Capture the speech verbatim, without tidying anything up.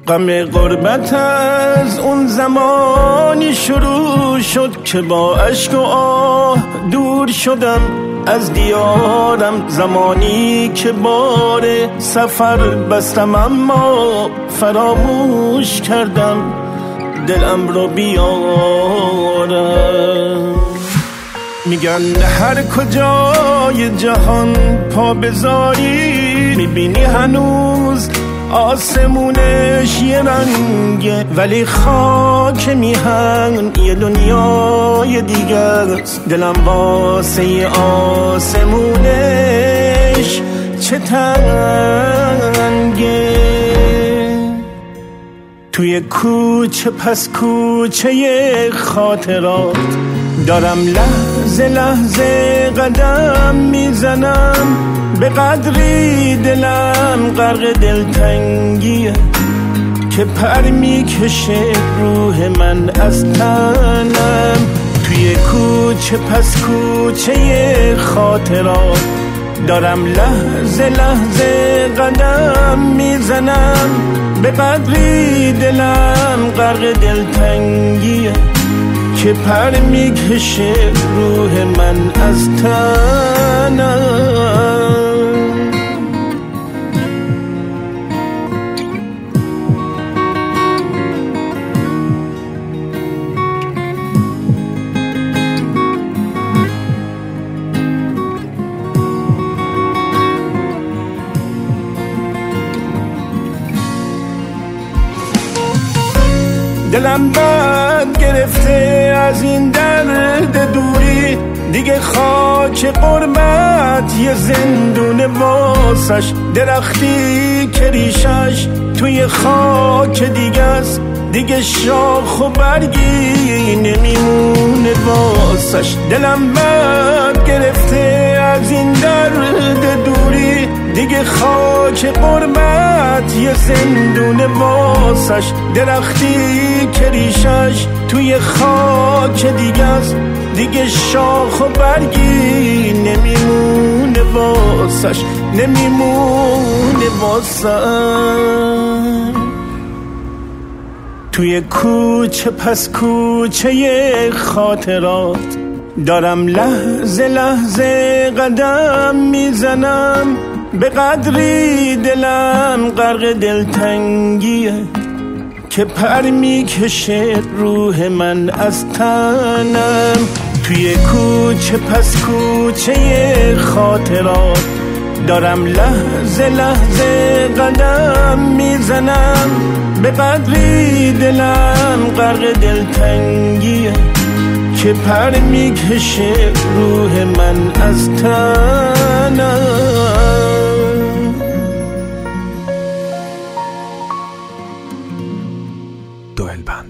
غم غربت از اون زمانی شروع شد که با اشک و آه دور شدم از دیارم، زمانی که بار سفر بستم اما فراموش کردم دلم رو بیارم. میگن هر کجای جهان پا بذاری میبینی هنوز آسمونش یه رنگه، ولی خاک میهن یه دنیای دیگه است. دلم واسه آسمونش چه تنگه. توی کوچه پس کوچه خاطرات دارم لحظه لحظه قدم میزنم، به قدری دلم غرق دلتنگیه که پر میکشه روح من از تنم. توی کوچه پس کوچه خاطرات دارم لحظه لحظه قدم میزنم، به قدری دلم غرق دلتنگیه که پر میکشه روح من از تنم. دلم بند گرفته از این درد دوری، دیگه خاک قربت یه زندون واسش، درختی که ریشش توی خاک دیگه است، دیگه شاخ و برگی نمیمونه واسش. دلم بند گرفته از این درد دوری، دیگه خاک قربت یه زندون واسش، درختی که ریشش توی خاک دیگه است، دیگه شاخ و برگی نمیمونه واسش، نمیمونه واسش. توی کوچه پس کوچه خاطرات دارم لحظه لحظه قدم میزنم، به قدری دلم غرق دلتنگیه که پر میکشه روح من از تنم. توی کوچه پس کوچه خاطرات دارم لحظه لحظه قدم میزنم، به قدری دلم غرق دلتنگیه که پر میکشه روح من از تنم. دوئل بند.